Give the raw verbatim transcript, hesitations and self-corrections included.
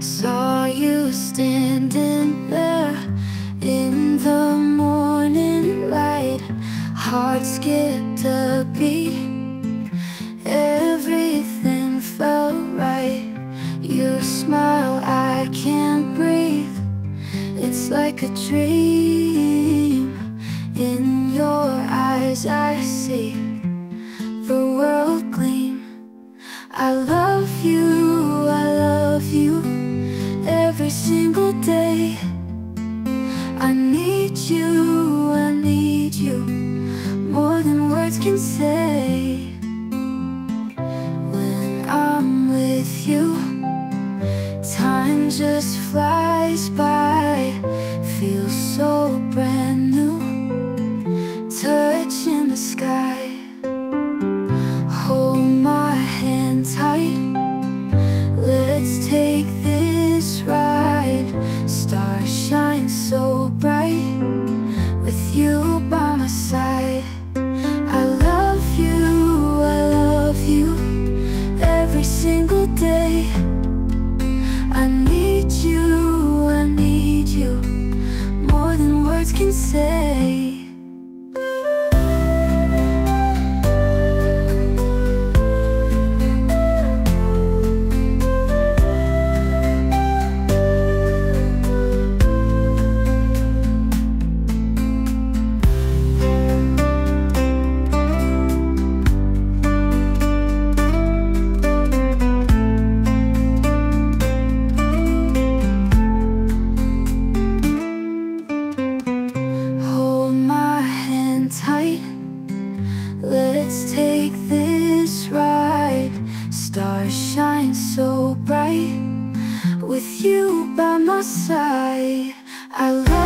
Saw you standing there in the morning light. Heart skipped a beat. Everything felt right. Your smile, I can't breathe. It's like a dream. In your eyes I see the world gleam. I love you, I love you every single day. I need you, I need you more than words can say. When I'm with you, time just flies by. Feels so brand new, touching the sky. Hold my hand tight, let's take this ride. Stars shine so bright with you by my side. I love you, I love you every single day. I need you, I need you more than words can say. Tight, let's take this ride. Stars shine so bright with you by my side. I love